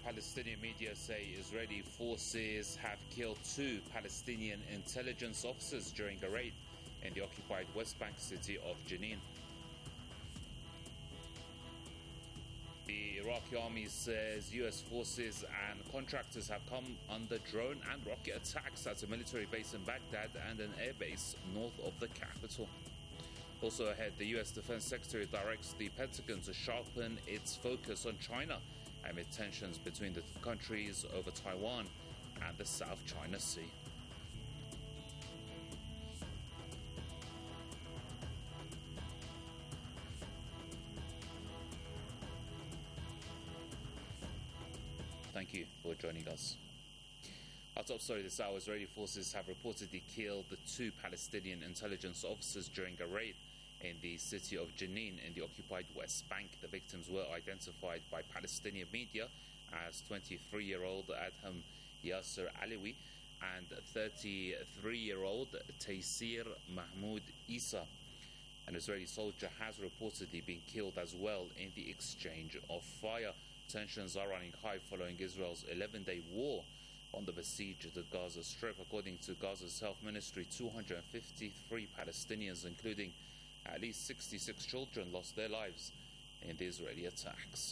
Palestinian media say Israeli forces have killed 2 Palestinian intelligence officers during a raid in the occupied West Bank city of Jenin. The Iraqi army says US forces and contractors have come under drone and rocket attacks at a military base in Baghdad and an airbase north of the capital. Also ahead, the US Defense Secretary directs the Pentagon to sharpen its focus on China amid tensions between the countries over Taiwan and the South China Sea. Thank you for joining us. Our top story this hour: Israeli forces have reportedly killed the 2 Palestinian intelligence officers during a raid in the city of Jenin in the occupied West Bank. The victims were identified by Palestinian media as 23-year-old Adham Yasser Alawi and 33-year-old Taysir Mahmoud Isa. An Israeli soldier has reportedly been killed as well in the exchange of fire. Tensions are running high following Israel's 11-day war on the besieged Gaza Strip. According to Gaza's health ministry, 253 Palestinians, including at least 66 children, lost their lives in the Israeli attacks.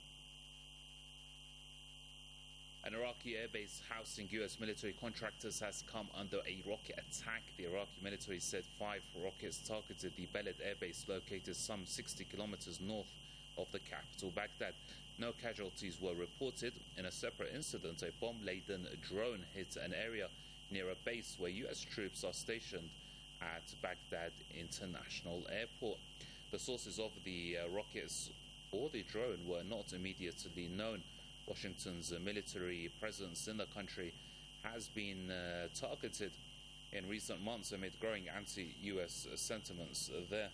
An Iraqi airbase housing US military contractors has come under a rocket attack. The Iraqi military said 5 rockets targeted the Beled airbase located some 60 kilometers north of the capital, Baghdad. No casualties were reported. In a separate incident, a bomb-laden drone hit an area near a base where US troops are stationed at Baghdad International Airport. The sources of the rockets or the drone were not immediately known. Washington's military presence in the country has been targeted in recent months amid growing anti-US sentiments there.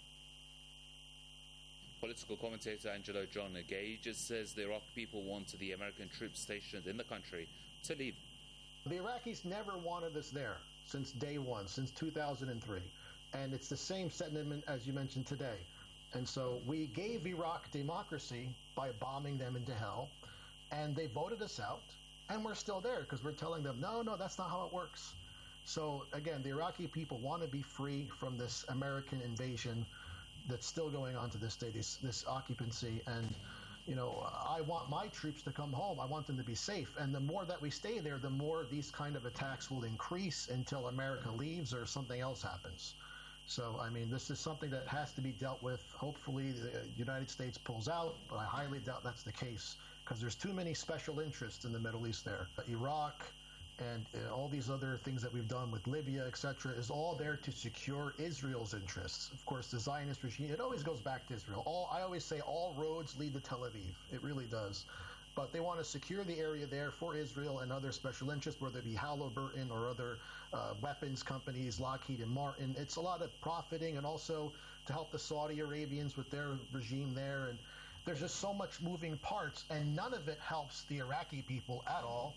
Political commentator Angelo John Gage says the Iraqi people want the American troops stationed in the country to leave. The Iraqis never wanted us there since day one, since 2003. And it's the same sentiment as you mentioned today. And so we gave Iraq democracy by bombing them into hell, and they voted us out, and we're still there because we're telling them, no, that's not how it works. So again, the Iraqi people want to be free from this American invasion that's still going on to this day, this occupancy. And, I want my troops to come home. I want them to be safe. And the more that we stay there, the more these kind of attacks will increase until America leaves or something else happens. So, this is something that has to be dealt with. Hopefully, the United States pulls out, but I highly doubt that's the case because there's too many special interests in the Middle East there. Iraq and all these other things that we've done with Libya, etc., is all there to secure Israel's interests. Of course, the Zionist regime, it always goes back to Israel. I always say all roads lead to Tel Aviv. It really does. But they want to secure the area there for Israel and other special interests, whether it be Halliburton or other weapons companies, Lockheed and Martin. It's a lot of profiting and also to help the Saudi Arabians with their regime there. And there's just so much moving parts, and none of it helps the Iraqi people at all.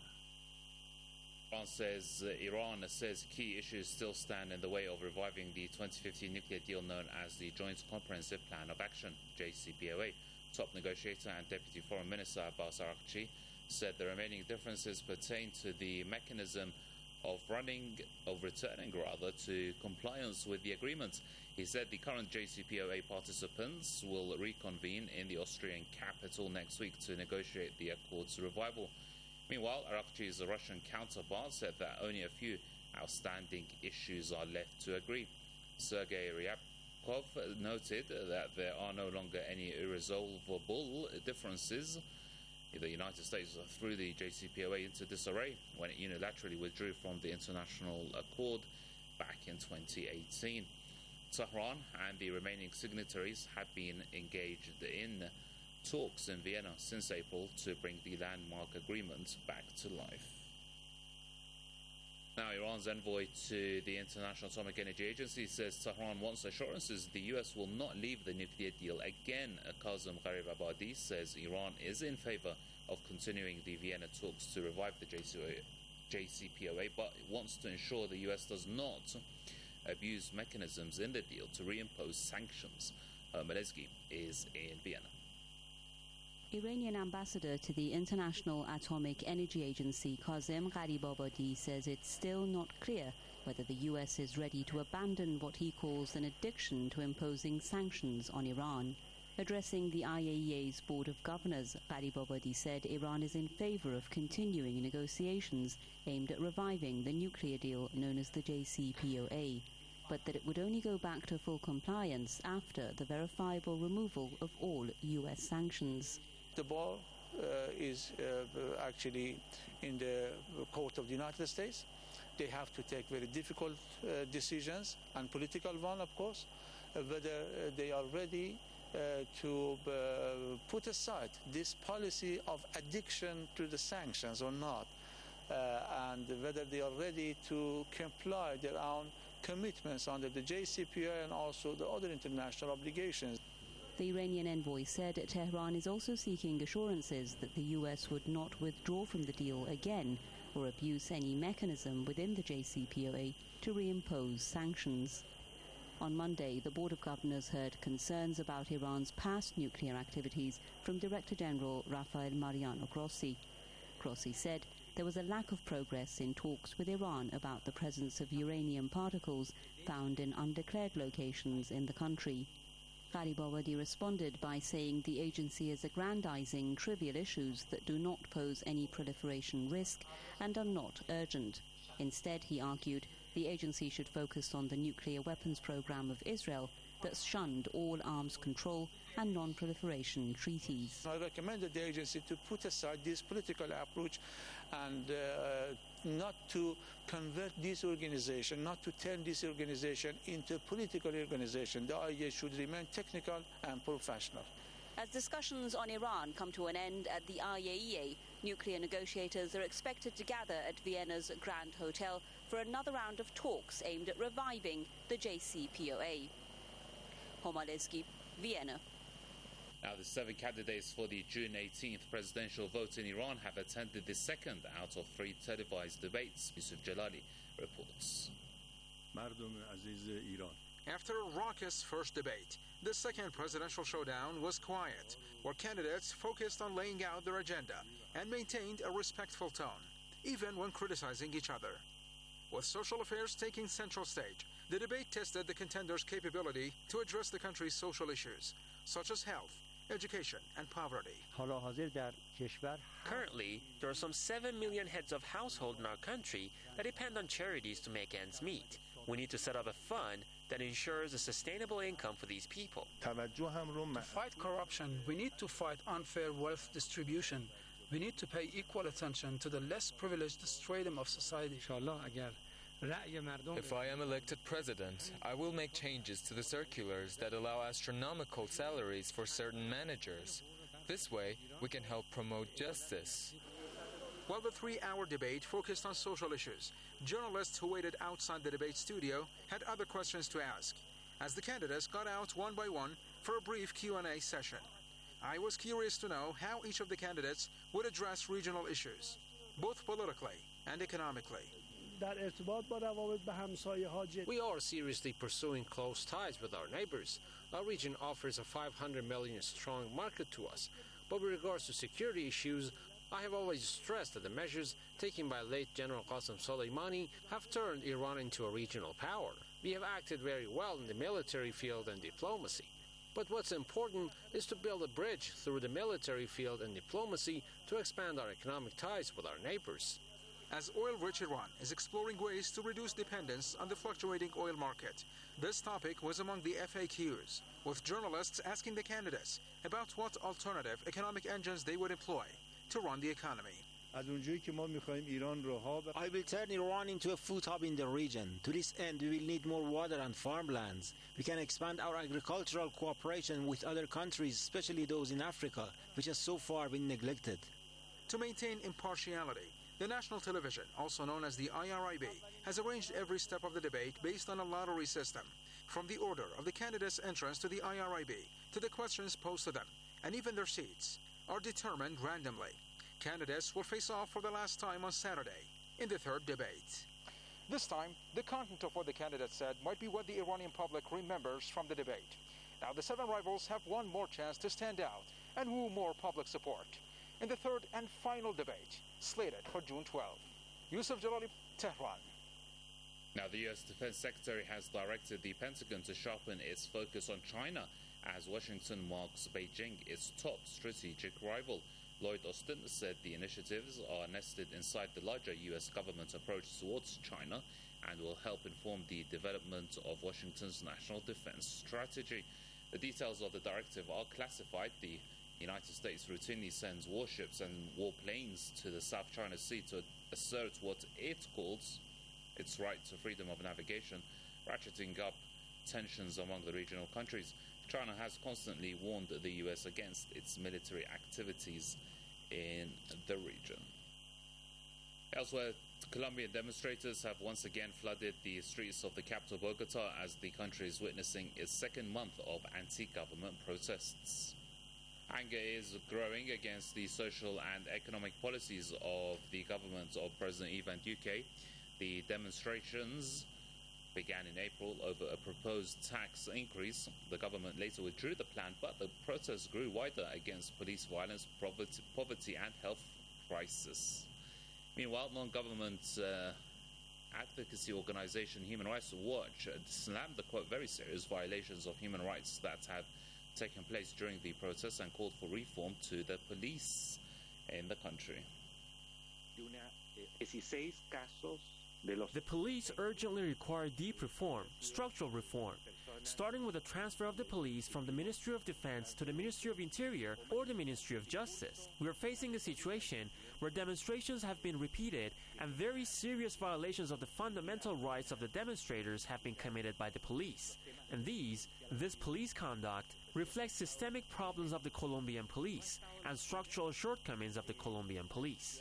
Iran says key issues still stand in the way of reviving the 2015 nuclear deal known as the Joint Comprehensive Plan of Action, JCPOA. Top negotiator and Deputy Foreign Minister Abbas Araghchi said the remaining differences pertain to the mechanism of returning to compliance with the agreement. He said the current JCPOA participants will reconvene in the Austrian capital next week to negotiate the accord's revival. Meanwhile, Araghchi's Russian counterpart said that only a few outstanding issues are left to agree. Sergei Ryabkov noted that there are no longer any irresolvable differences. The United States threw the JCPOA into disarray when it unilaterally withdrew from the international accord back in 2018. Tehran and the remaining signatories have been engaged in talks in Vienna since April to bring the landmark agreement back to life. Now, Iran's envoy to the International Atomic Energy Agency says Tehran wants assurances the US will not leave the nuclear deal again. Kazem Gharibabadi says Iran is in favor of continuing the Vienna talks to revive the JCPOA, but it wants to ensure the US does not abuse mechanisms in the deal to reimpose sanctions. Melezgi is in Vienna. Iranian ambassador to the International Atomic Energy Agency, Kazem Gharibabadi, says it's still not clear whether the US is ready to abandon what he calls an addiction to imposing sanctions on Iran. Addressing the IAEA's Board of Governors, Gharibabadi said Iran is in favor of continuing negotiations aimed at reviving the nuclear deal known as the JCPOA, but that it would only go back to full compliance after the verifiable removal of all US sanctions. The ball is actually in the court of the United States. They have to take very difficult decisions, and political one, of course, whether they are ready to put aside this policy of addiction to the sanctions or not, and whether they are ready to comply their own commitments under the JCPOA and also the other international obligations. The Iranian envoy said Tehran is also seeking assurances that the US would not withdraw from the deal again or abuse any mechanism within the JCPOA to reimpose sanctions. On Monday, the Board of Governors heard concerns about Iran's past nuclear activities from Director General Rafael Mariano Grossi. Grossi said there was a lack of progress in talks with Iran about the presence of uranium particles found in undeclared locations in the country. Gharibabadi responded by saying the agency is aggrandizing trivial issues that do not pose any proliferation risk and are not urgent. Instead, he argued, the agency should focus on the nuclear weapons program of Israel that's shunned all arms control and non-proliferation treaties. I recommended the agency to put aside this political approach and not to convert this organization, not to turn this organization into a political organization. The IAEA should remain technical and professional. As discussions on Iran come to an end at the IAEA, nuclear negotiators are expected to gather at Vienna's Grand Hotel for another round of talks aimed at reviving the JCPOA. Homaleski, Vienna. Now, the 7 candidates for the June 18th presidential vote in Iran have attended the second out of 3 televised debates. Yusuf Jalali reports. After a raucous first debate, the second presidential showdown was quiet, where candidates focused on laying out their agenda and maintained a respectful tone, even when criticizing each other. With social affairs taking central stage, the debate tested the contenders' capability to address the country's social issues, such as health, education, and poverty. Currently, there are some 7 million heads of household in our country that depend on charities to make ends meet. We need to set up a fund that ensures a sustainable income for these people. To fight corruption, we need to fight unfair wealth distribution. We need to pay equal attention to the less privileged stratum of society. If I am elected president, I will make changes to the circulars that allow astronomical salaries for certain managers. This way, we can help promote justice. While the 3-hour debate focused on social issues, journalists who waited outside the debate studio had other questions to ask, as the candidates got out one by one for a brief Q&A session. I was curious to know how each of the candidates would address regional issues, both politically and economically. We are seriously pursuing close ties with our neighbors. Our region offers a 500 million strong market to us. But with regards to security issues, I have always stressed that the measures taken by late General Qasem Soleimani have turned Iran into a regional power. We have acted very well in the military field and diplomacy. But what's important is to build a bridge through the military field and diplomacy to expand our economic ties with our neighbors. As oil-rich Iran is exploring ways to reduce dependence on the fluctuating oil market, this topic was among the FAQs, with journalists asking the candidates about what alternative economic engines they would employ to run the economy. I will turn Iran into a food hub in the region. To this end, we will need more water and farmlands. We can expand our agricultural cooperation with other countries, especially those in Africa, which has so far been neglected. To maintain impartiality, the national television, also known as the IRIB, has arranged every step of the debate based on a lottery system, from the order of the candidates' entrance to the IRIB to the questions posed to them, and even their seats, are determined randomly. Candidates will face off for the last time on Saturday in the third debate. This time, the content of what the candidates said might be what the Iranian public remembers from the debate. Now, the 7 rivals have one more chance to stand out and woo more public support. In the third and final debate, slated for June 12. Yusuf Jalali, Tehran. Now, the U.S. Defense Secretary has directed the Pentagon to sharpen its focus on China as Washington marks Beijing its top strategic rival. Lloyd Austin said the initiatives are nested inside the larger U.S. government approach towards China and will help inform the development of Washington's national defense strategy. The details of the directive are classified. The United States routinely sends warships and warplanes to the South China Sea to assert what it calls its right to freedom of navigation, ratcheting up tensions among the regional countries. China has constantly warned the U.S. against its military activities in the region. Elsewhere, Colombian demonstrators have once again flooded the streets of the capital Bogota as the country is witnessing its second month of anti-government protests. Anger is growing against the social and economic policies of the government of President Ivan Duque. The demonstrations began in April over a proposed tax increase. The government later withdrew the plan, but the protests grew wider against police violence, poverty and health crisis. Meanwhile, non-government advocacy organization Human Rights Watch slammed the, quote, very serious violations of human rights that have taken place during the protests and called for reform to the police in the country. The police urgently require deep reform, structural reform, starting with the transfer of the police from the Ministry of Defense to the Ministry of Interior or the Ministry of Justice. We are facing a situation where demonstrations have been repeated and very serious violations of the fundamental rights of the demonstrators have been committed by the police. And this police conduct reflects systemic problems of the Colombian police and structural shortcomings of the Colombian police.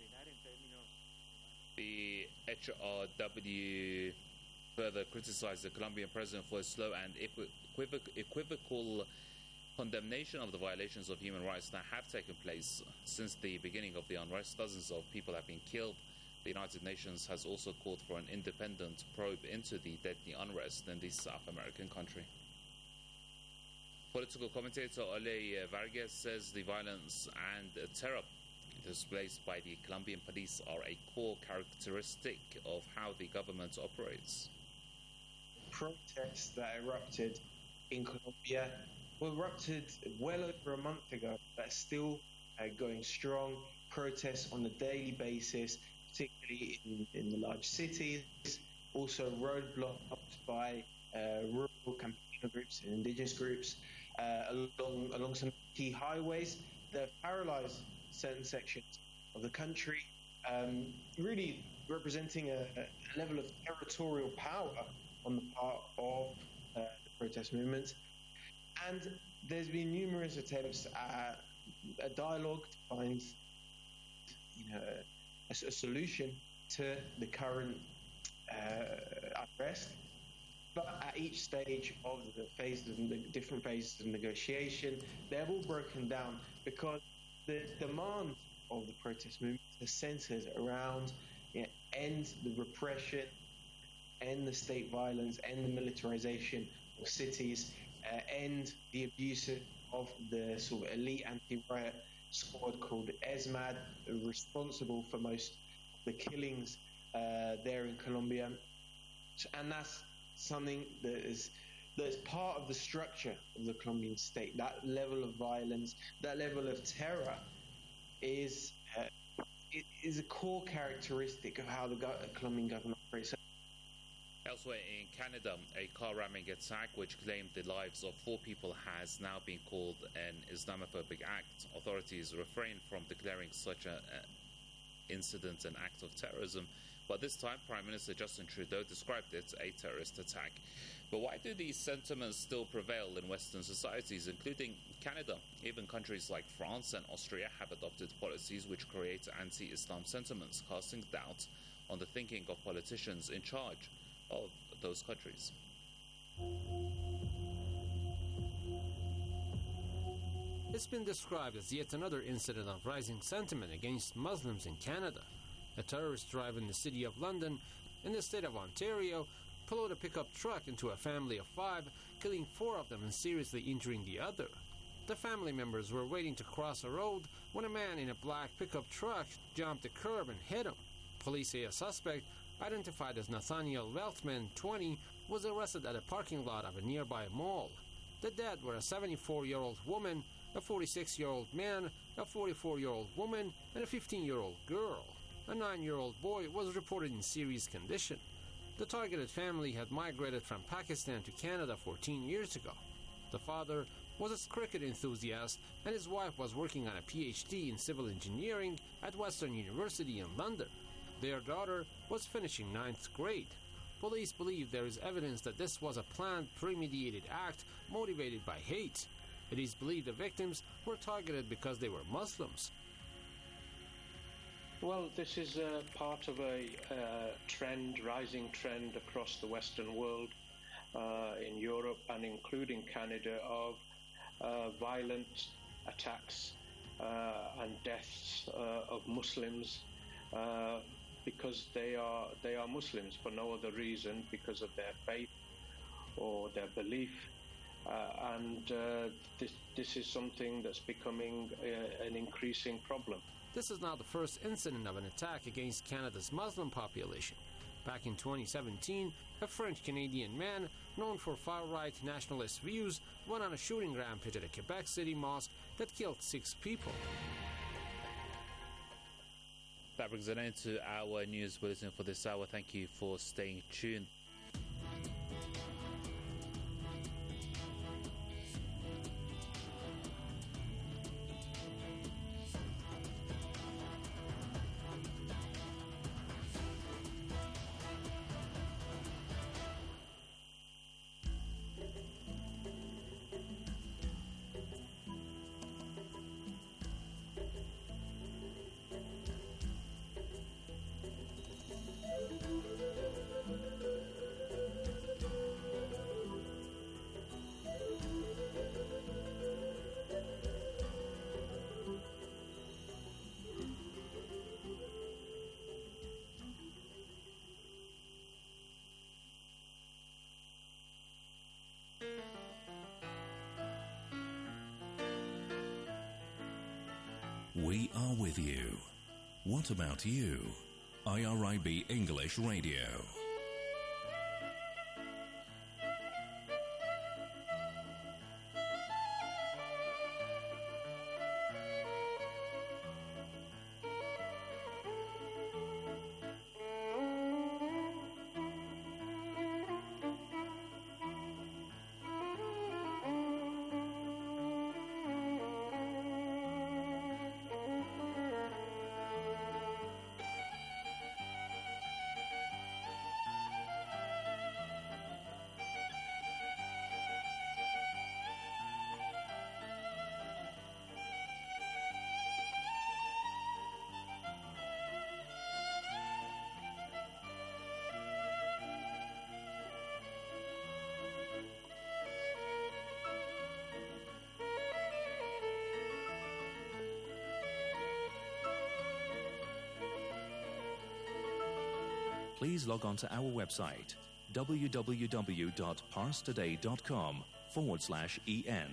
The HRW further criticized the Colombian president for his slow and equivocal condemnation of the violations of human rights that have taken place since the beginning of the unrest. Dozens of people have been killed. The United Nations has also called for an independent probe into the deadly unrest in the South American country. Political commentator Ole Vargas says the violence and terror displayed by the Colombian police are a core characteristic of how the government operates. Protests that erupted in Colombia erupted well over a month ago, but still going strong. Protests on a daily basis, particularly in the large cities. Also roadblocks by rural campaign groups and indigenous groups along some key highways that have paralyzed certain sections of the country, really representing a level of territorial power on the part of the protest movement. And there's been numerous attempts at a dialogue to find a solution to the current unrest. But at each stage of the different phases of negotiation, they've all broken down because the demand of the protest movement is centered around end the repression, end the state violence, end the militarization of cities, end the abuse of the sort of elite anti-riot squad called ESMAD, responsible for most of the killings there in Colombia. And that's something that's part of the structure of the Colombian state. That level of violence, that level of terror is a core characteristic of how the Colombian government operates. Elsewhere in Canada, a car ramming attack which claimed the lives of 4 people has now been called an Islamophobic act. Authorities refrain from declaring such an incident an act of terrorism, but this time Prime Minister Justin Trudeau described it a terrorist attack. But why do these sentiments still prevail in Western societies, including Canada? Even countries like France and Austria have adopted policies which create anti-Islam sentiments, casting doubt on the thinking of politicians in charge of those countries. It's been described as yet another incident of rising sentiment against Muslims in Canada. A terrorist drive in the city of London, in the state of Ontario, followed a pickup truck into a family of 5, killing 4 of them and seriously injuring the other. The family members were waiting to cross a road when a man in a black pickup truck jumped the curb and hit him. Police say a suspect, identified as Nathaniel Weltman, 20, was arrested at a parking lot of a nearby mall. The dead were a 74-year-old woman, a 46-year-old man, a 44-year-old woman, and a 15-year-old girl. A 9-year-old boy was reported in serious condition. The targeted family had migrated from Pakistan to Canada 14 years ago. The father was a cricket enthusiast, and his wife was working on a PhD in civil engineering at Western University in London. Their daughter was finishing 9th grade. Police believe there is evidence that this was a planned, premeditated act motivated by hate. It is believed the victims were targeted because they were Muslims. Well, this is part of a rising trend across the Western world, in Europe and including Canada, of violent attacks and deaths of Muslims because they are Muslims for no other reason, because of their faith or their belief. This is something that's becoming an increasing problem. This is not the first incident of an attack against Canada's Muslim population. Back in 2017, a French-Canadian man known for far-right nationalist views went on a shooting rampage at a Quebec City mosque that killed 6 people. That brings an end to our news bulletin for this hour. Thank you for staying tuned. We are with you. What about you? IRIB English Radio. Please log on to our website, www.parstoday.com/en.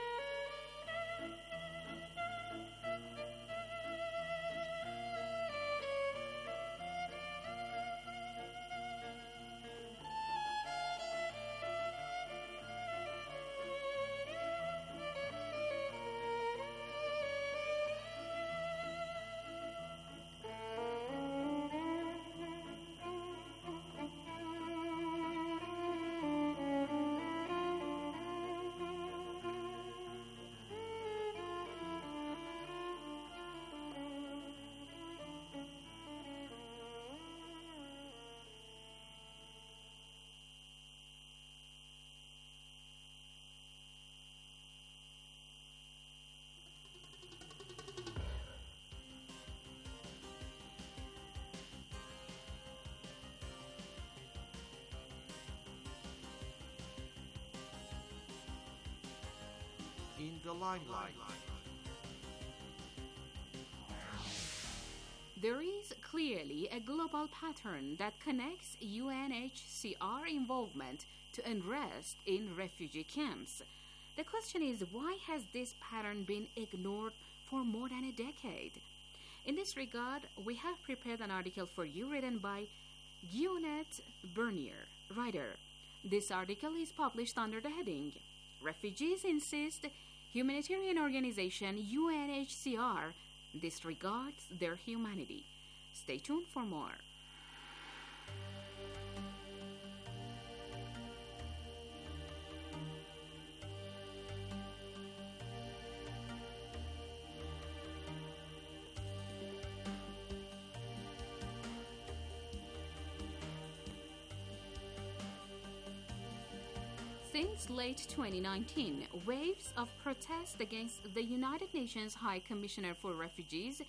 In the limelight. There is clearly a global pattern that connects UNHCR involvement to unrest in refugee camps. The question is, why has this pattern been ignored for more than a decade? In this regard, we have prepared an article for you written by Guionette Bernier, writer. This article is published under the heading, Refugees Insist Humanitarian Organization UNHCR Disregards Their Humanity. Stay tuned for more. Since late 2019, waves of protest against the United Nations High Commissioner for Refugees,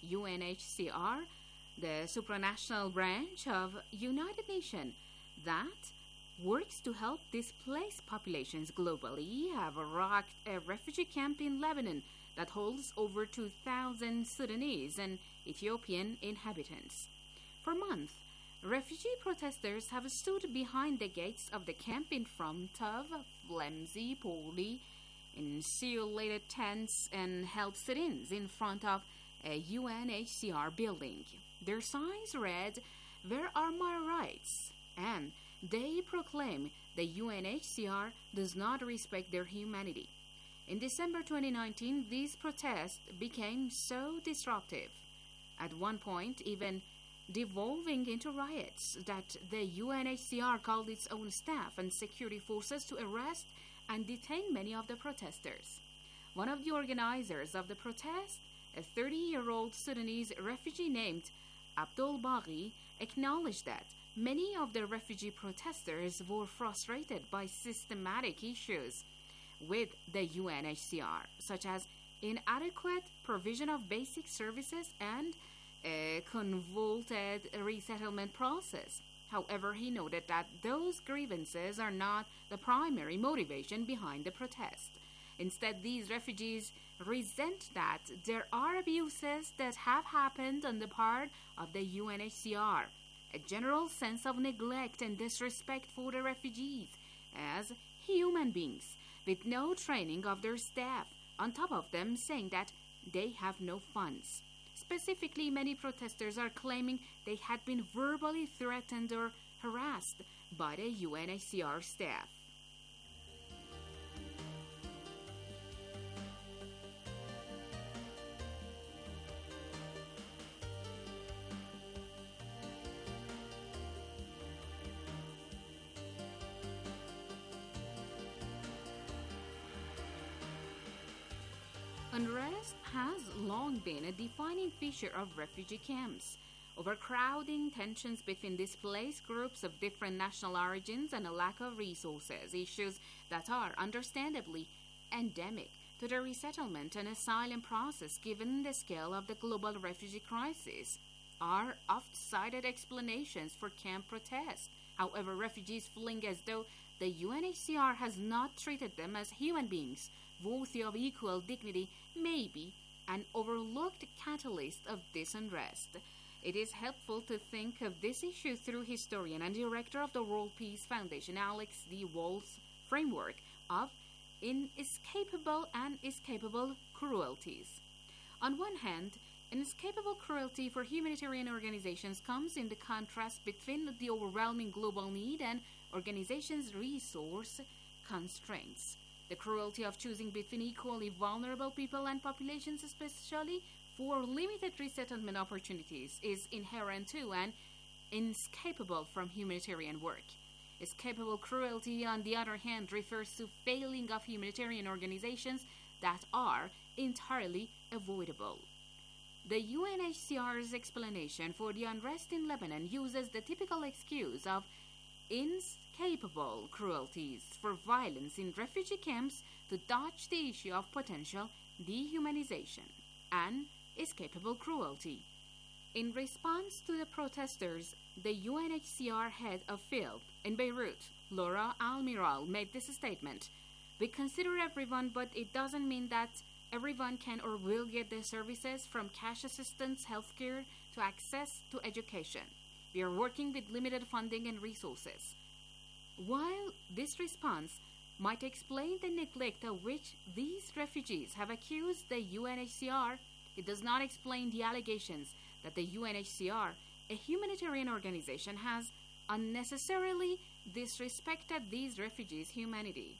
UNHCR, the supranational branch of United Nations that works to help displaced populations globally, have rocked a refugee camp in Lebanon that holds over 2,000 Sudanese and Ethiopian inhabitants. For months, refugee protesters have stood behind the gates of the camp in front of flimsy, poorly insulated tents and held sit-ins in front of a UNHCR building. Their signs read, "Where are my rights?" and they proclaim the UNHCR does not respect their humanity. In December 2019, these protests became so disruptive, at one point even devolving into riots, that the UNHCR called its own staff and security forces to arrest and detain many of the protesters. One of the organizers of the protest, a 30-year-old Sudanese refugee named Abdul Baghi, acknowledged that many of the refugee protesters were frustrated by systematic issues with the UNHCR, such as inadequate provision of basic services and a convoluted resettlement process. However, he noted that those grievances are not the primary motivation behind the protest. Instead, these refugees resent that there are abuses that have happened on the part of the UNHCR, a general sense of neglect and disrespect for the refugees as human beings with no training of their staff, on top of them saying that they have no funds. Specifically, many protesters are claiming they had been verbally threatened or harassed by the UNHCR staff. Unrest has long been a defining feature of refugee camps. Overcrowding, tensions between displaced groups of different national origins, and a lack of resources, issues that are understandably endemic to the resettlement and asylum process given the scale of the global refugee crisis, are oft-cited explanations for camp protests. However, refugees feeling as though the UNHCR has not treated them as human beings worthy of equal dignity may be an overlooked catalyst of this unrest. It is helpful to think of this issue through historian and director of the World Peace Foundation, Alex D. Walls' framework of inescapable and escapable cruelties. On one hand, inescapable cruelty for humanitarian organizations comes in the contrast between the overwhelming global need and organizations' resource constraints. The cruelty of choosing between equally vulnerable people and populations, especially for limited resettlement opportunities, is inherent to and inescapable from humanitarian work. Escapable cruelty, on the other hand, refers to failing of humanitarian organizations that are entirely avoidable. The UNHCR's explanation for the unrest in Lebanon uses the typical excuse of inescapable cruelties for violence in refugee camps to dodge the issue of potential dehumanization and escapable cruelty. In response to the protesters, the UNHCR head of field in Beirut, Laura Almiral, made this statement: "We consider everyone, but it doesn't mean that everyone can or will get the services from cash assistance, healthcare, to access to education. We are working with limited funding and resources." While this response might explain the neglect of which these refugees have accused the UNHCR, it does not explain the allegations that the UNHCR, a humanitarian organization, has unnecessarily disrespected these refugees' humanity.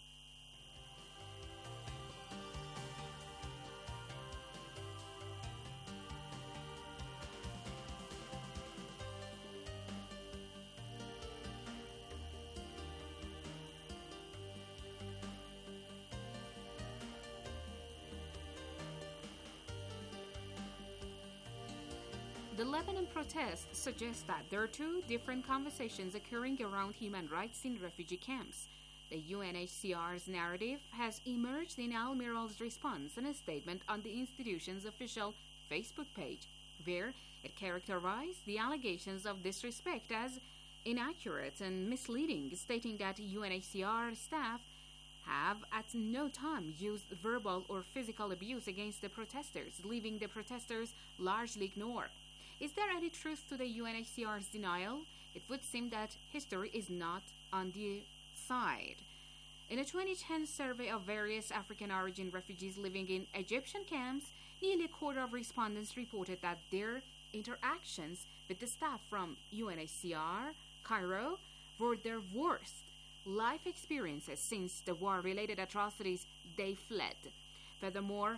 The Lebanon protests suggest that there are two different conversations occurring around human rights in refugee camps. The UNHCR's narrative has emerged in Al Miral's response in a statement on the institution's official Facebook page, where it characterized the allegations of disrespect as inaccurate and misleading, stating that UNHCR staff have at no time used verbal or physical abuse against the protesters, leaving the protesters largely ignored. Is there any truth to the UNHCR's denial? It would seem that history is not on the side. In a 2010 survey of various African origin refugees living in Egyptian camps, nearly a quarter of respondents reported that their interactions with the staff from UNHCR, Cairo, were their worst life experiences since the war-related atrocities they fled. Furthermore,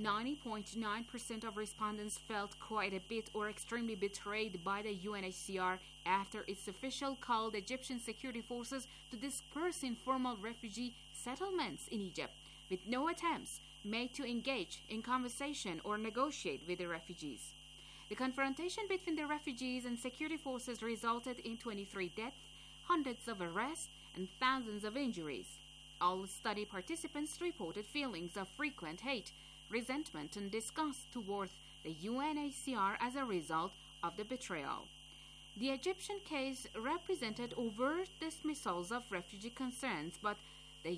90.9% of respondents felt quite a bit or extremely betrayed by the UNHCR after its official called Egyptian security forces to disperse informal refugee settlements in Egypt, with no attempts made to engage in conversation or negotiate with the refugees. The confrontation between the refugees and security forces resulted in 23 deaths, hundreds of arrests, and thousands of injuries. All study participants reported feelings of frequent hate, resentment, and disgust towards the UNHCR as a result of the betrayal. The Egyptian case represented overt dismissals of refugee concerns, but the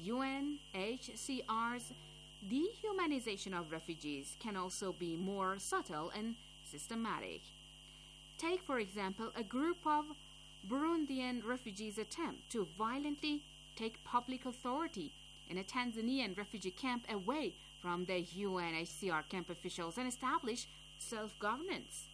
UNHCR's dehumanization of refugees can also be more subtle and systematic. Take, for example, a group of Burundian refugees attempt to violently take public authority in a Tanzanian refugee camp away from the UNHCR camp officials and establish self-governance.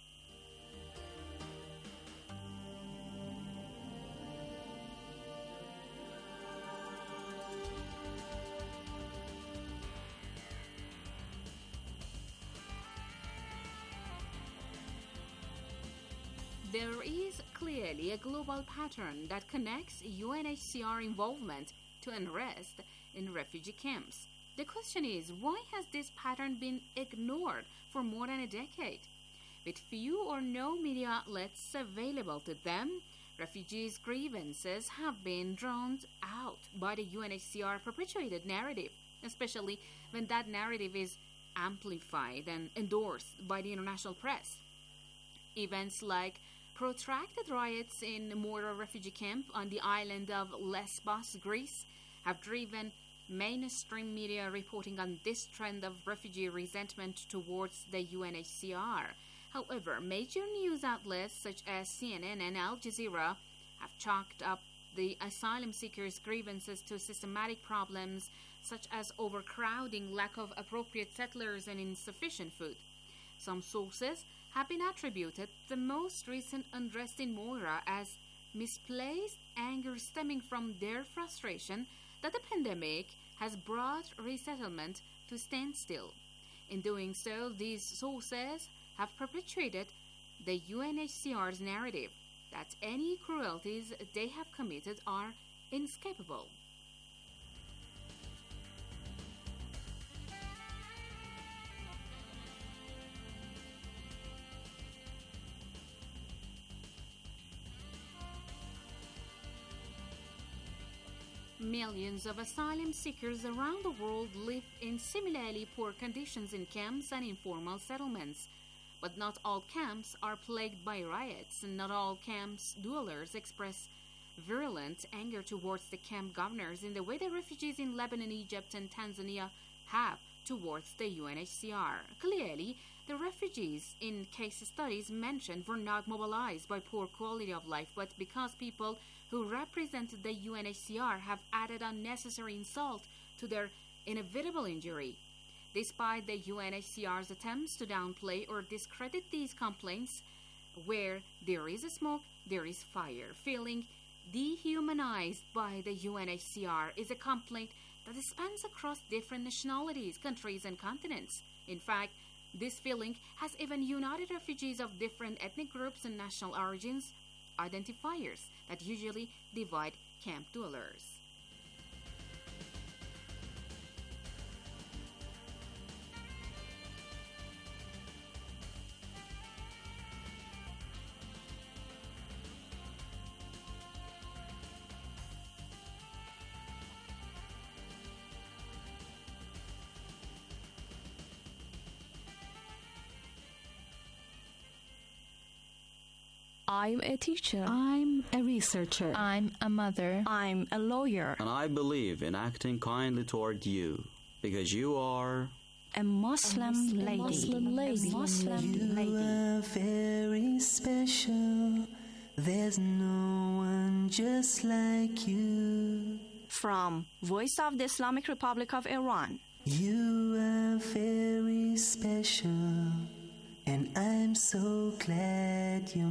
There is clearly a global pattern that connects UNHCR involvement to unrest in refugee camps. The question is, why has this pattern been ignored for more than a decade? With few or no media outlets available to them, refugees' grievances have been drowned out by the UNHCR perpetuated narrative, especially when that narrative is amplified and endorsed by the international press. Events like protracted riots in Moria refugee camp on the island of Lesbos, Greece, have driven mainstream media reporting on this trend of refugee resentment towards the UNHCR. However, major news outlets such as CNN and Al Jazeera have chalked up the asylum seekers' grievances to systematic problems such as overcrowding, lack of appropriate settlers, and insufficient food. Some sources have been attributed the most recent unrest in Moria as misplaced anger stemming from their frustration that the pandemic has brought resettlement to standstill. In doing so, these sources have perpetuated the UNHCR's narrative that any cruelties they have committed are inescapable. Millions of asylum seekers around the world live in similarly poor conditions in camps and informal settlements. But not all camps are plagued by riots, and not all camps' dwellers express virulent anger towards the camp governors in the way the refugees in Lebanon, Egypt, and Tanzania have towards the UNHCR. Clearly, The refugees in case studies mentioned were not mobilized by poor quality of life, but because people who represented the UNHCR have added unnecessary insult to their inevitable injury. Despite the UNHCR's attempts to downplay or discredit these complaints, where there is smoke, there is fire. Feeling dehumanized by the UNHCR is a complaint that spans across different nationalities, countries, and continents. In fact, this feeling has even united refugees of different ethnic groups and national origins, identifiers that usually divide camp dwellers. I'm a teacher. I'm a researcher. I'm a mother. I'm a lawyer. And I believe in acting kindly toward you, because you are a Muslim lady. You are very special. There's no one just like you. From Voice of the Islamic Republic of Iran. You are very special. And I'm so glad you're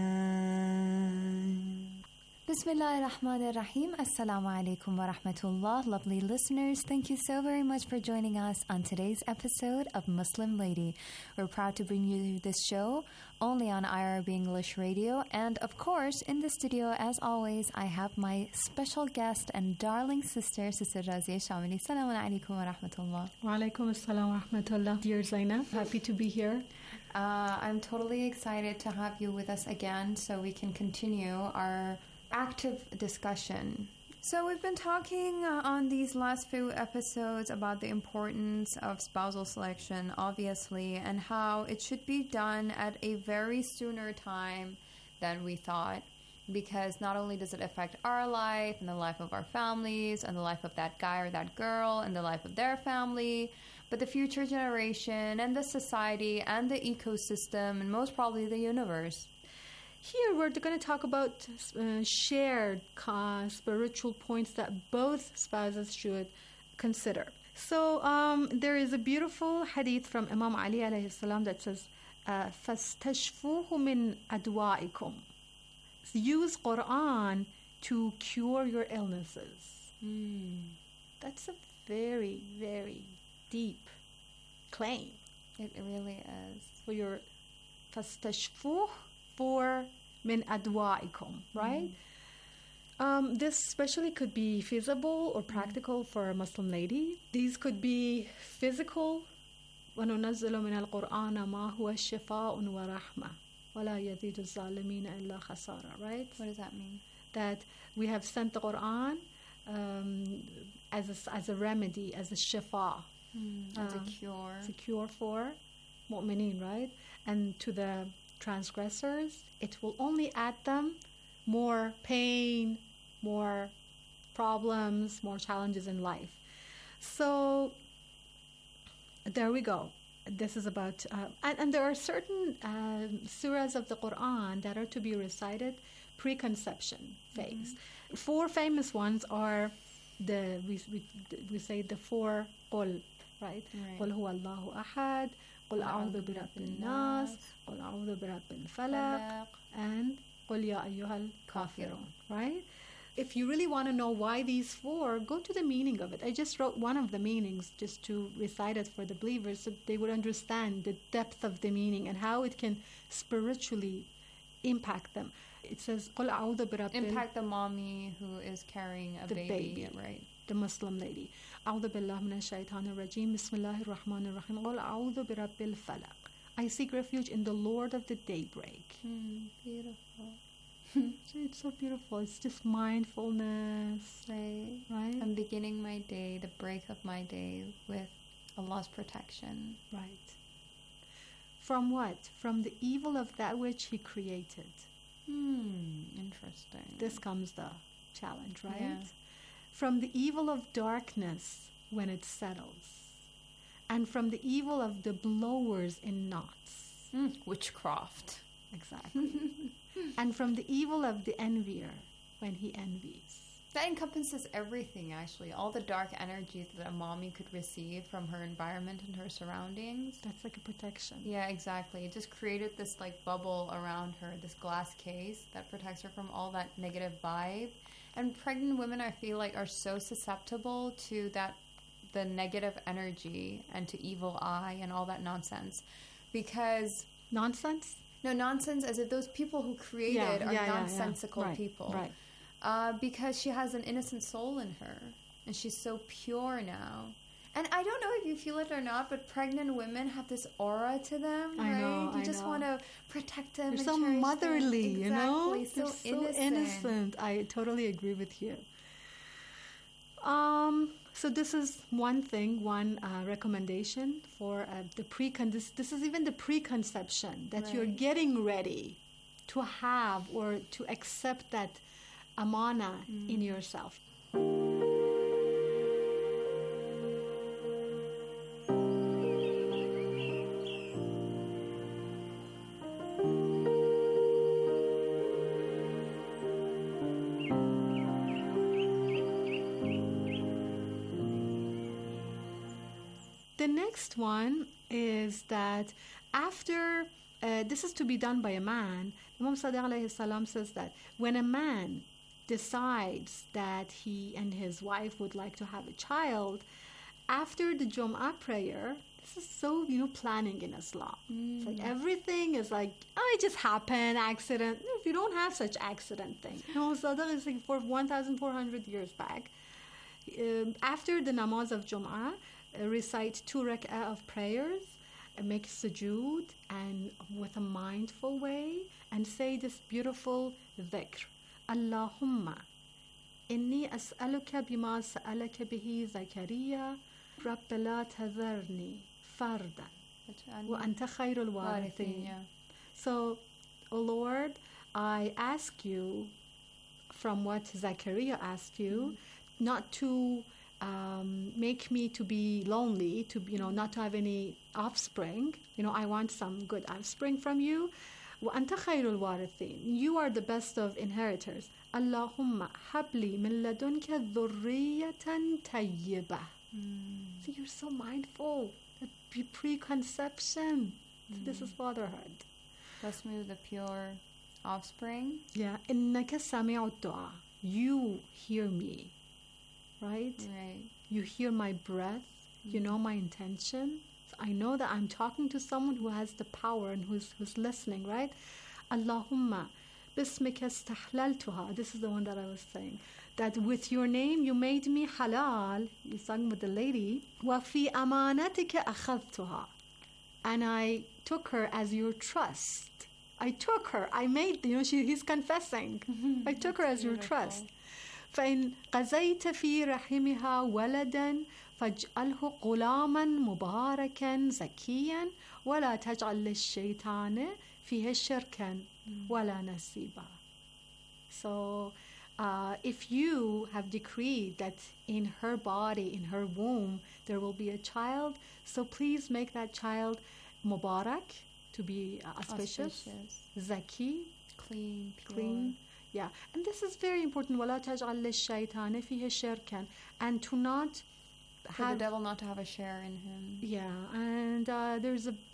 mine. Bismillah ar-Rahman ar-Rahim. Assalamu alaikum wa rahmatullah. Lovely listeners, thank you so very much for joining us on today's episode of Muslim Lady. We're proud to bring you this show only on IRB English Radio. And of course, in the studio, as always, I have my special guest and darling sister, Sister Razia Shamili. Assalamu alaikum wa rahmatullah. Wa alaikum assalam wa rahmatullah. Dear Zainab, happy to be here. I'm totally excited to have you with us again so we can continue our active discussion. So we've been talking on these last few episodes about the importance of spousal selection, obviously, and how it should be done at a very sooner time than we thought, because not only does it affect our life and the life of our families and the life of that guy or that girl and the life of their family, but the future generation and the society and the ecosystem and most probably the universe. Here we're going to talk about shared spiritual points that both spouses should consider. So there is a beautiful hadith from Imam Ali alayhi salam that says, فَاسْتَشْفُوهُ مِنْ أَدْوَائِكُمْ. Use Quran to cure your illnesses. That's a very, very deep claim. It really is. For your فَاسْتَشْفُوهُ for min adwa'ikum, right? This especially could be feasible or practical for a Muslim lady. These could be physical. وَنُنَزِّلُ مِنَ الْقُرْآنَ مَا هُوَ شِفَاءٌ وَرَحْمَةٌ وَلَا يَزِيدُ الظَّالِمِينَ إِلَّا خَسَارًا, right? What does that mean? That we have sent the Quran as a remedy, as a shifa. As a cure. It's a cure for mu'mineen, right? And to the transgressors, it will only add them more pain, more problems, more challenges in life. So there we go. This is about and there are certain surahs of the Quran that are to be recited pre-conception phase. 4 famous ones are we say the 4 qul, right? قل هو الله أحد, قل أعوذ برب الناس, قل أعوذ برب الفلق, and قل يا أيها الكافرون, right? If you really want to know why these 4, go to the meaning of it. I just wrote one of the meanings just to recite it for the believers so they would understand the depth of the meaning and how it can spiritually impact them. It says قل أعوذ برب, impact the mommy who is carrying a baby, right? The Muslim lady. أعوذ بالله من الشيطان الرجيم بسم الله الرحمن الرحيم قل أعوذ برب الفلق. I seek refuge in the Lord of the daybreak. Beautiful. It's so beautiful. It's just mindfulness. Right? I'm beginning my day, the break of my day, with Allah's protection. Right. From what? From the evil of that which He created. Interesting. This comes the challenge, right? Yeah. From the evil of darkness when it settles, and from the evil of the blowers in knots. Witchcraft. Exactly. And from the evil of the envier when he envies. That encompasses everything, actually. All the dark energy that a mommy could receive from her environment and her surroundings. That's like a protection. Yeah, exactly. It just created this like bubble around her, this glass case that protects her from all that negative vibe. And pregnant women, I feel like, are so susceptible to the negative energy and to evil eye and all that nonsense. Because... Nonsense? No, nonsense as if those people who created are nonsensical people. Right. Because she has an innocent soul in her. And she's so pure now. And I don't know if you feel it or not, but pregnant women have this aura to them, right? You just want to protect them. They're so motherly, you know? They're so innocent. I totally agree with you. So this is one thing, one recommendation for this is even the preconception that you're getting ready to have or to accept that amana in yourself. The next one is that after, this is to be done by a man, Imam Sadiq alayhi salam says that when a man decides that he and his wife would like to have a child, after the Jum'ah prayer, this is so, planning in Islam. It's like everything is like, it just happened, accident. If you don't have such accident thing. Sadiq is like for 1,400 years back. After the namaz of Jum'ah, recite 2 rak'ah of prayers, make sujood, and with a mindful way, and say this beautiful dhikr. Allahumma inni as'aluka bima sa'alaka bihi Zakariya rabbi la tadharni fardan wa anta khayrul warithin. So, O Lord, I ask you from what Zachariah asked you, not to make me to be lonely, to not to have any offspring. I want some good offspring from you. وَأَنْتَ خَيْرُ الْوَارِثِينَ. You are the best of inheritors. اللهم حبلي من لدنك ذرية طيبة. See, you're so mindful. The preconception. This is fatherhood. Bless me with a pure offspring. Yeah. إنك سميع الدعاء. You hear me. Right? You hear my breath. You know my intention. So I know that I'm talking to someone who has the power and who's listening, right? Allahumma bismika istahlaltuha. This is the one that I was saying. That with your name you made me halal. You're talking with the lady. Wa fi amanatika akhadtuha. And I took her as your trust. I took her. I made, he's confessing. I took her as your trust. فإن قزيت في رحمها ولدا فاجعله غلاما مباركا زكيا ولا تجعل للشيطان فيه شركا ولا نصيبا. So if you have decreed that in her body, in her womb, there will be a child, so please make that child Mubarak, to be auspicious, Zaki, clean, pure. Clean. Yeah, and this is very important. وَلَا تَجْعَلْ لِلشَّيْطَانِ فِيهِ شِرْكًا. And to not have... For the devil not to have a share in him. Yeah, and there's a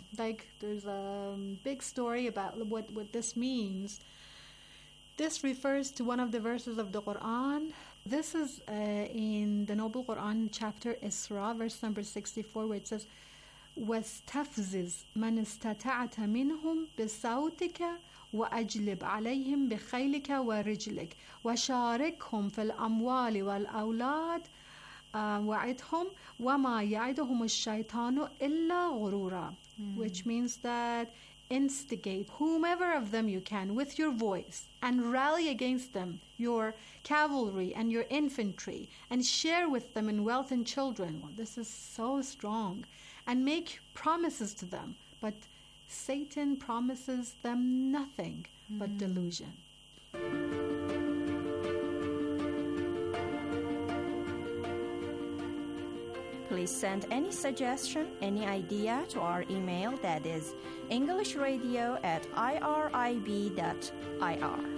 big story about what this means. This refers to one of the verses of the Quran. This is in the Noble Quran chapter Isra, verse number 64, where it says, وَاسْتَفْزِزْ مَنِ اسْتَطَعْتَ مِنْهُمْ بِصَوْتِكَ وأجلب عليهم بخيلك ورجلك وشاركهم في الأموال والأولاد وعدهم وما يعدهم الشيطان إلا غرورا. Which means that instigate whomever of them you can with your voice and rally against them your cavalry and your infantry and share with them in wealth and children. Well, this is so strong. And make promises to them, but Satan promises them nothing but delusion. Please send any suggestion, any idea to our email, that is englishradio@irib.ir.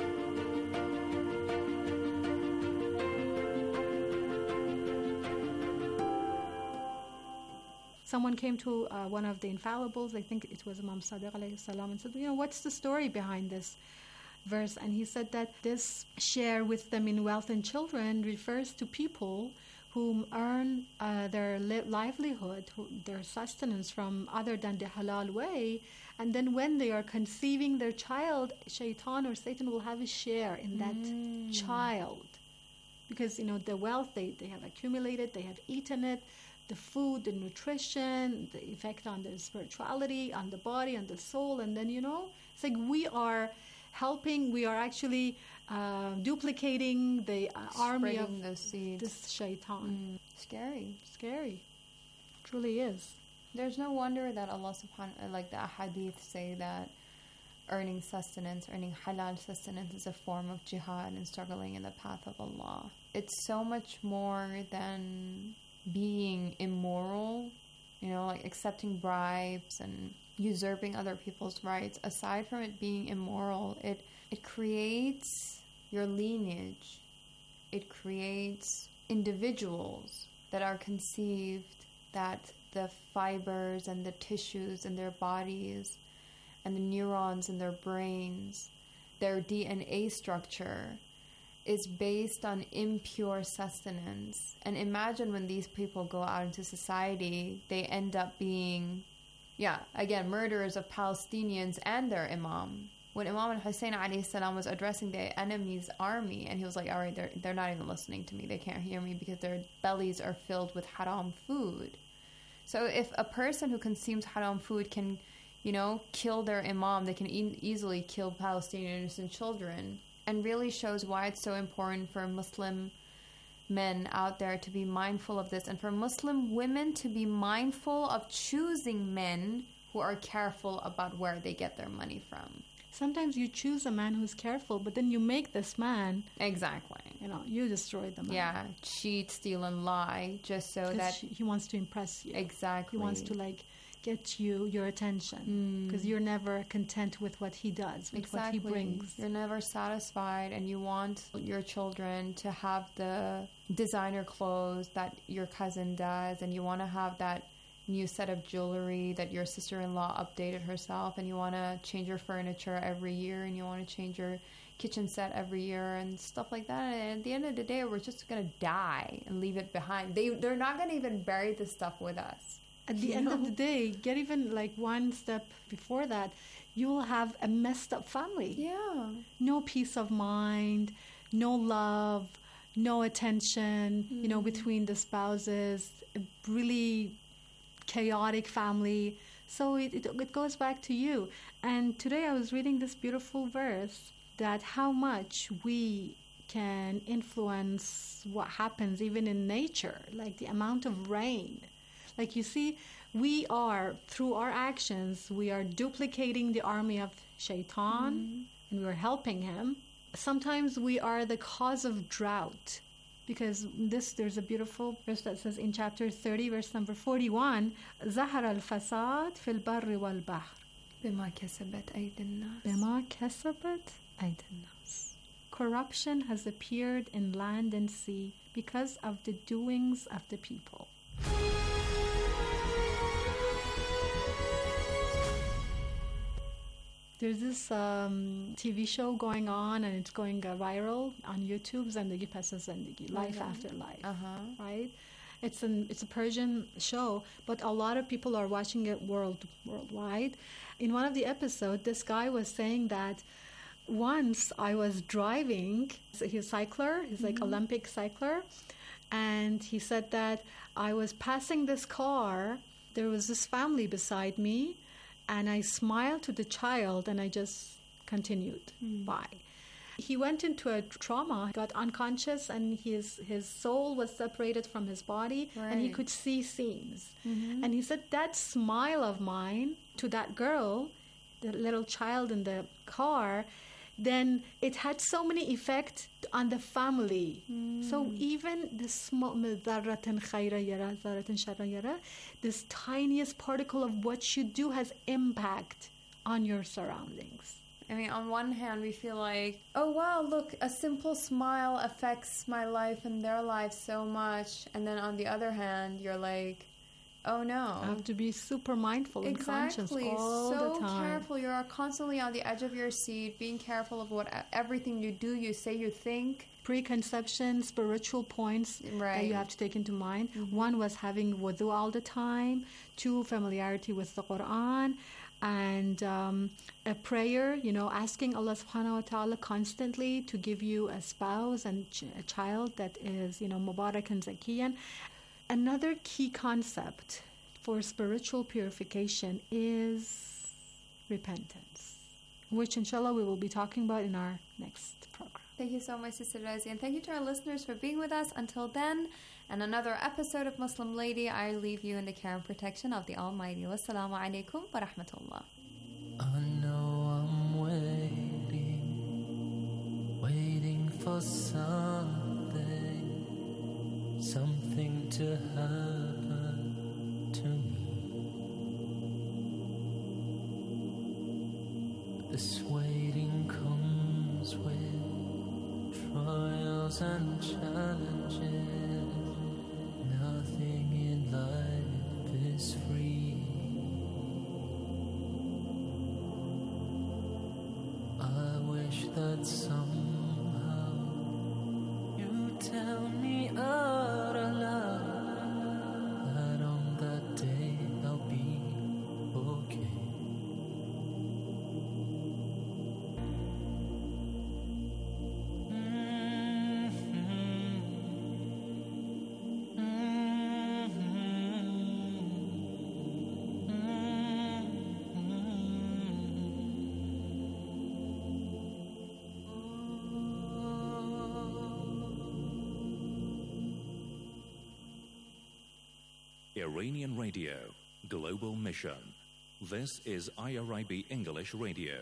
Someone came to one of the infallibles, I think it was Imam Sadiq alayhi salam, and said, what's the story behind this verse? And he said that this share with them in wealth and children refers to people who earn their livelihood, their sustenance from other than the halal way, and then when they are conceiving their child, shaitan or Satan will have a share in that child. Because, the wealth they have accumulated, they have eaten it, the food, the nutrition, the effect on the spirituality, on the body, on the soul, and then, it's like we are helping, we are actually duplicating the army of this shaitan. Scary. Truly is. There's no wonder that Allah subhanahu, like the ahadith say that earning sustenance, earning halal sustenance is a form of jihad and struggling in the path of Allah. It's so much more than being immoral, like accepting bribes and usurping other people's rights. Aside from it being immoral, it creates your lineage. It creates individuals that are conceived, that the fibers and the tissues in their bodies and the neurons in their brains, their DNA structure is based on impure sustenance. And imagine when these people go out into society, they end up being, murderers of Palestinians and their imam. When Imam al-Hussein alayhi salam was addressing the enemy's army, and he was like, all right, they're not even listening to me. They can't hear me because their bellies are filled with haram food. So if a person who consumes haram food can, kill their imam, they can easily kill Palestinian innocent children. And really shows why it's so important for Muslim men out there to be mindful of this, and for Muslim women to be mindful of choosing men who are careful about where they get their money from. Sometimes you choose a man who's careful, but then you make this man... Exactly. You destroy the man. Yeah, cheat, steal, and lie, just so that... he wants to impress you. Exactly. He wants to, get your attention, because you're never content with what he does, with what he brings. You're never satisfied, and you want your children to have the designer clothes that your cousin does, and you want to have that new set of jewelry that your sister-in-law updated herself, and you want to change your furniture every year, and you want to change your kitchen set every year and stuff like that. And at the end of the day, we're just going to die and leave it behind. They're not going to even bury this stuff with us. At the end of the day, get even one step before that, you will have a messed up family. Yeah. No peace of mind, no love, no attention, between the spouses, a really chaotic family. So it goes back to you. And today I was reading this beautiful verse that how much we can influence what happens even in nature, like the amount of rain. Like you see, we are, through our actions, we are duplicating the army of shaitan, and we are helping him. Sometimes we are the cause of drought. Because there's a beautiful verse that says in chapter 30, verse number 41, ظهر الفساد في البر والبحر بما كسبت أيدي الناس. بما كسبت أيدي الناس. Corruption has appeared in land and sea because of the doings of the people. There's this TV show going on, and it's going viral on YouTube, Zindagi Pasa Zindagi, Life After Life, right? It's a Persian show, but a lot of people are watching it worldwide. In one of the episodes, this guy was saying that once I was driving, he's a cycler, he's like Olympic cycler, and he said that I was passing this car, there was this family beside me, and I smiled to the child, and I just continued by. He went into a trauma, got unconscious, and his soul was separated from his body, and he could see scenes. And he said that smile of mine to that girl, the little child in the car, then it had so many effects on the family. So even the small, this tiniest particle of what you do has impact on your surroundings. I mean, on one hand, we feel like, oh wow, look, a simple smile affects my life and their life so much. And then on the other hand, you're like, oh no. I have to be super mindful and conscious all the time. So careful. You're constantly on the edge of your seat, being careful of what everything you do, you say, you think. Preconception, spiritual points that you have to take into mind. One was having wudu all the time. 2, familiarity with the Quran. And a prayer, asking Allah subhanahu wa ta'ala constantly to give you a spouse and a child that is, Mubarak and Zakiyan. Another key concept for spiritual purification is repentance, which inshallah we will be talking about in our next program. Thank you so much, Sister Razi, and thank you to our listeners for being with us. Until then, and another episode of Muslim Lady, I leave you in the care and protection of the Almighty. Wassalamu alaikum wa rahmatullah. I know I'm waiting for something to happen to me. This waiting comes with trials and challenges. Nothing in life is free. I wish that somehow you tell me out aloud that on that day I'll be okay. Iranian Radio, Global Mission. This is IRIB English Radio.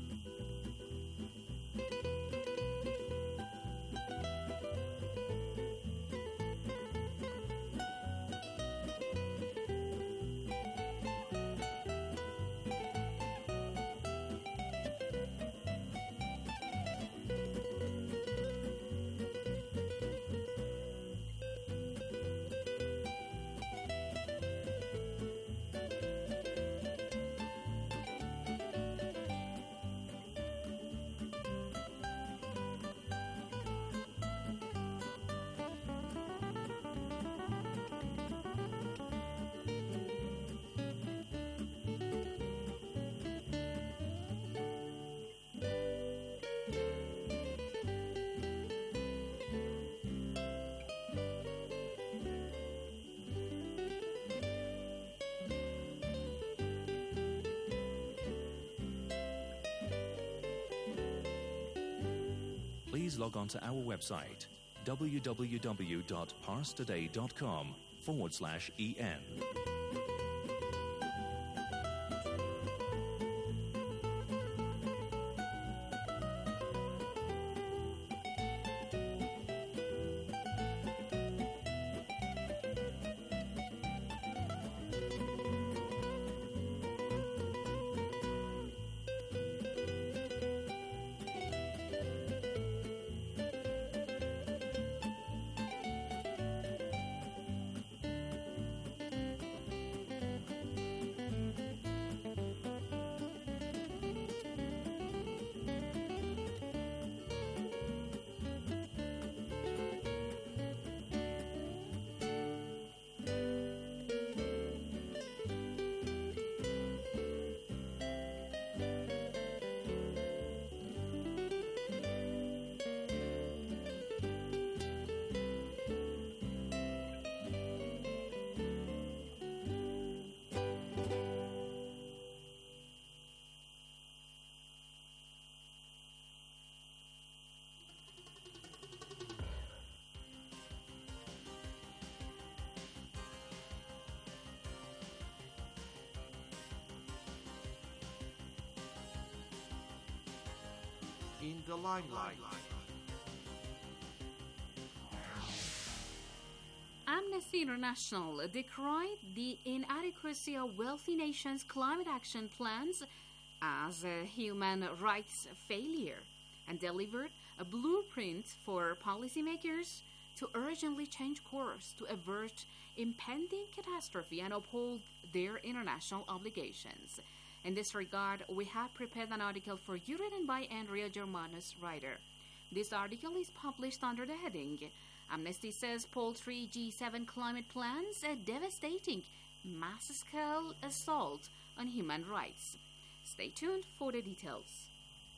Please log on to our website www.parstoday.com/en. in the limelight. Amnesty International decried the inadequacy of wealthy nations' climate action plans as a human rights failure and delivered a blueprint for policymakers to urgently change course to avert impending catastrophe and uphold their international obligations. In this regard, we have prepared an article for you written by Andrea Germanus, writer. This article is published under the heading Amnesty says poultry G7 climate plans a devastating mass-scale assault on human rights. Stay tuned for the details.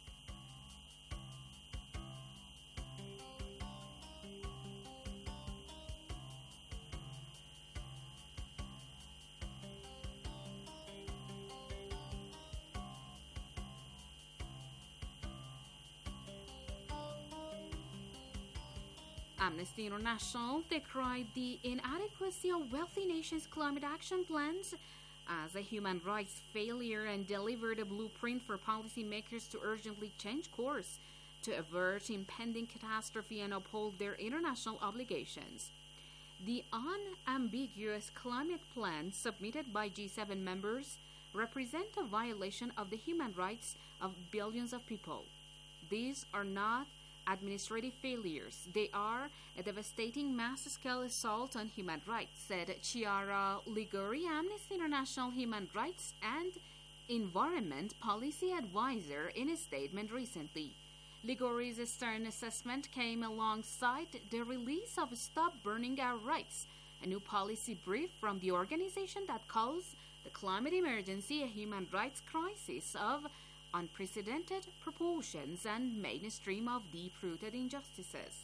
Amnesty International decried the inadequacy of wealthy nations' climate action plans as a human rights failure and delivered a blueprint for policymakers to urgently change course to avert impending catastrophe and uphold their international obligations. The unambiguous climate plans submitted by G7 members represent a violation of the human rights of billions of people. These are not administrative failures. They are a devastating mass-scale assault on human rights, said Chiara Liguri, Amnesty International Human Rights and Environment Policy Advisor, in a statement recently. Liguri's stern assessment came alongside the release of Stop Burning Our Rights, a new policy brief from the organization that calls the climate emergency a human rights crisis of unprecedented proportions and mainstream of deep-rooted injustices.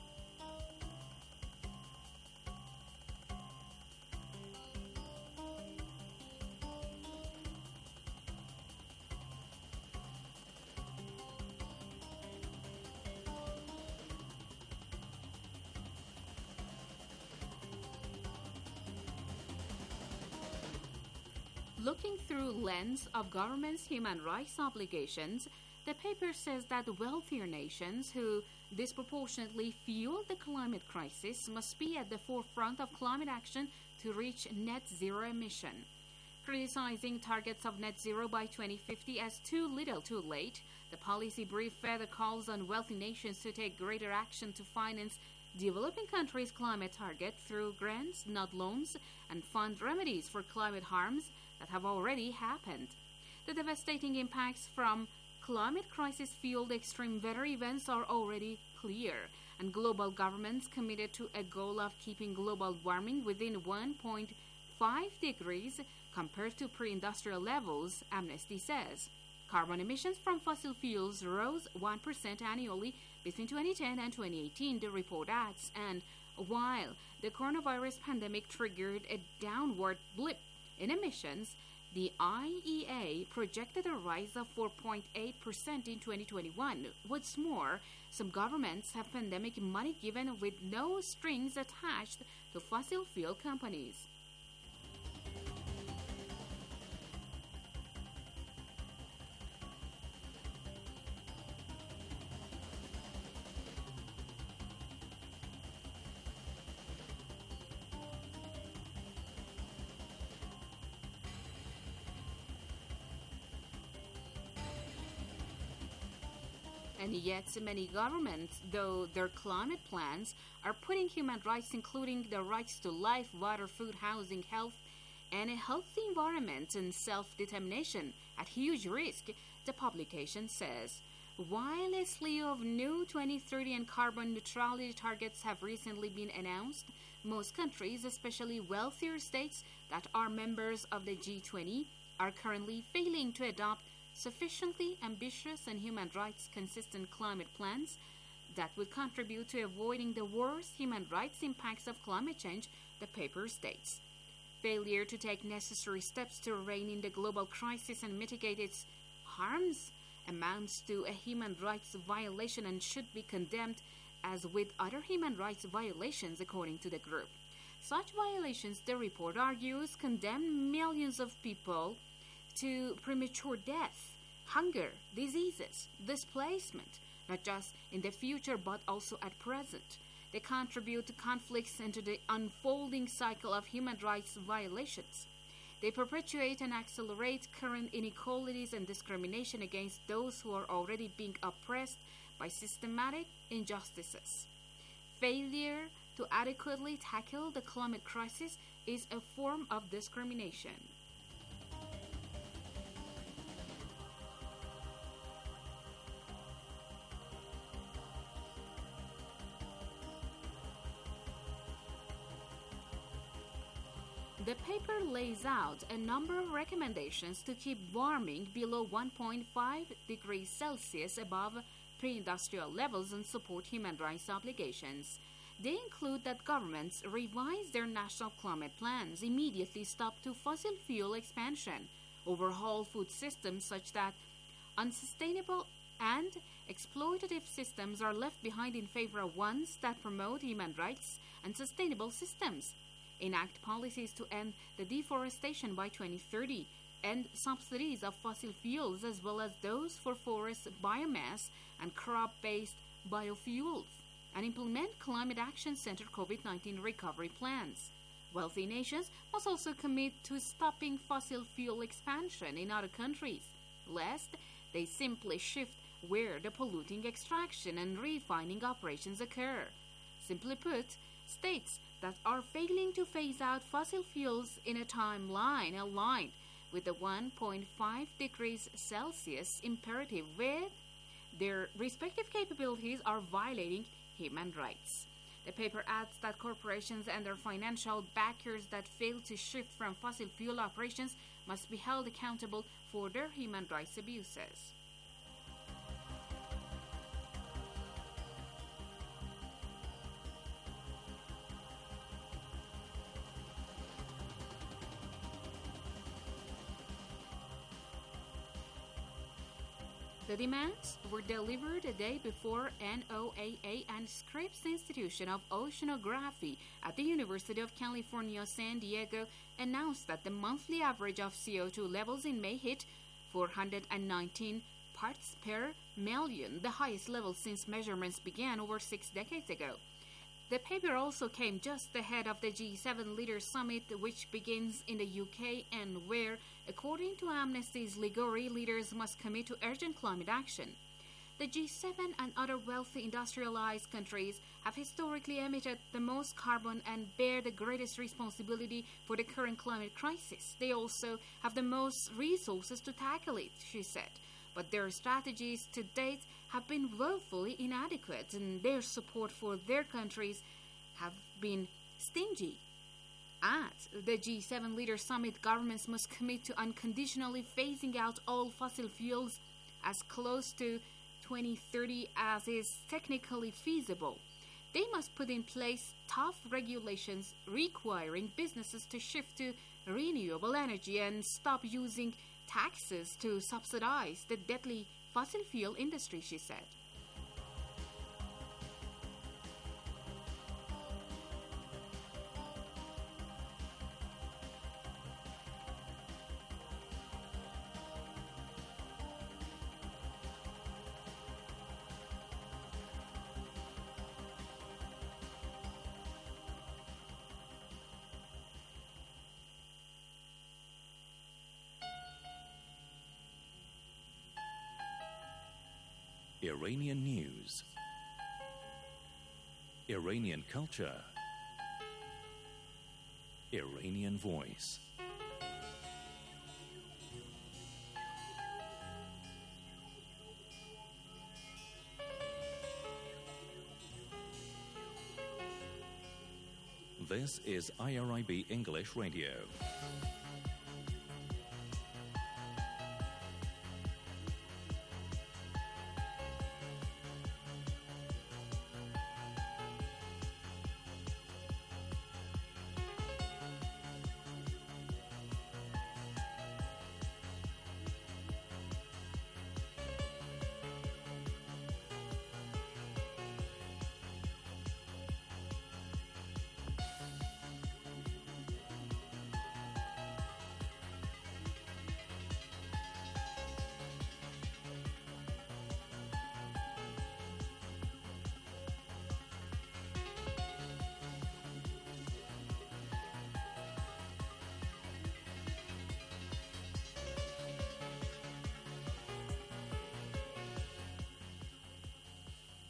Looking through lens of government's human rights obligations, the paper says that wealthier nations who disproportionately fuel the climate crisis must be at the forefront of climate action to reach net zero emission. Criticizing targets of net zero by 2050 as too little too late, the policy brief further calls on wealthy nations to take greater action to finance developing countries' climate target through grants, not loans, and fund remedies for climate harms that have already happened. The devastating impacts from climate crisis-fueled extreme weather events are already clear, and global governments committed to a goal of keeping global warming within 1.5 degrees compared to pre-industrial levels, Amnesty says. Carbon emissions from fossil fuels rose 1% annually between 2010 and 2018, the report adds, and while the coronavirus pandemic triggered a downward blip in emissions, the IEA projected a rise of 4.8% in 2021. What's more, some governments have pandemic money given with no strings attached to fossil fuel companies. And yet many governments, though their climate plans are putting human rights, including the rights to life, water, food, housing, health, and a healthy environment and self-determination at huge risk, the publication says. While a slew of new 2030 and carbon neutrality targets have recently been announced, most countries, especially wealthier states that are members of the G20, are currently failing to adopt sufficiently ambitious and human rights consistent climate plans that would contribute to avoiding the worst human rights impacts of climate change, the paper states. Failure to take necessary steps to rein in the global crisis and mitigate its harms amounts to a human rights violation and should be condemned as with other human rights violations, according to the group. Such violations, the report argues, condemn millions of people to premature death, hunger, diseases, displacement, not just in the future but also at present. They contribute to conflicts and to the unfolding cycle of human rights violations. They perpetuate and accelerate current inequalities and discrimination against those who are already being oppressed by systematic injustices. Failure to adequately tackle the climate crisis is a form of discrimination. The paper lays out a number of recommendations to keep warming below 1.5 degrees Celsius above pre-industrial levels and support human rights obligations. They include that governments revise their national climate plans, immediately stop to fossil fuel expansion, overhaul food systems such that unsustainable and exploitative systems are left behind in favor of ones that promote human rights and sustainable systems, enact policies to end the deforestation by 2030, end subsidies of fossil fuels as well as those for forest biomass and crop-based biofuels, and implement Climate Action Center COVID-19 recovery plans. Wealthy nations must also commit to stopping fossil fuel expansion in other countries, lest they simply shift where the polluting extraction and refining operations occur. Simply put, states that are failing to phase out fossil fuels in a timeline aligned with the 1.5 degrees Celsius imperative with their respective capabilities are violating human rights. The paper adds that corporations and their financial backers that fail to shift from fossil fuel operations must be held accountable for their human rights abuses. The demands were delivered a day before NOAA and Scripps Institution of Oceanography at the University of California, San Diego announced that the monthly average of CO2 levels in May hit 419 parts per million, the highest level since measurements began over 6 decades ago. The paper also came just ahead of the G7 Leaders Summit, which begins in the UK and where, according to Amnesty's Ligori, leaders must commit to urgent climate action. The G7 and other wealthy industrialized countries have historically emitted the most carbon and bear the greatest responsibility for the current climate crisis. They also have the most resources to tackle it, she said. But their strategies to date have been woefully inadequate, and their support for their countries have been stingy. At the G7 Leaders Summit, governments must commit to unconditionally phasing out all fossil fuels as close to 2030 as is technically feasible. They must put in place tough regulations requiring businesses to shift to renewable energy and stop using taxes to subsidize the deadly fossil fuel industry, she said. Iranian news, Iranian culture, Iranian voice. This is IRIB English Radio.